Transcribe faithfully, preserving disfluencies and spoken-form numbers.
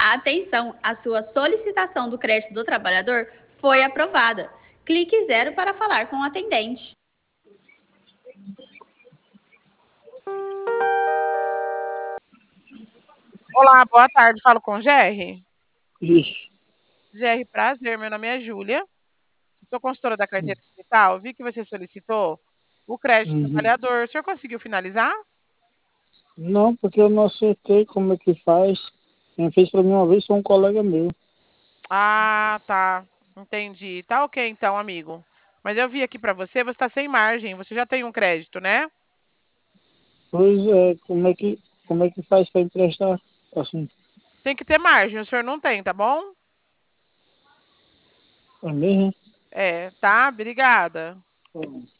Atenção, a sua solicitação do crédito do trabalhador foi aprovada. Clique zero para falar com o atendente. Olá, boa tarde. Falo com o Gerry. Isso. Gerry, prazer. Meu nome é Júlia. Sou consultora da carteira digital. Vi que você solicitou o crédito Uhum. trabalhador. O senhor conseguiu finalizar? Não, porque eu não acertei como é que faz. Quem fez para mim uma vez foi um colega meu. Ah, tá. Entendi. Tá ok então, amigo. Mas eu vi aqui para você, você está sem margem. Você já tem um crédito, né? Pois é, como é que, como é que faz para emprestar? Assim, Tem que ter margem. O senhor não tem, tá bom? é mesmo? É, tá? Obrigada. Tá bom.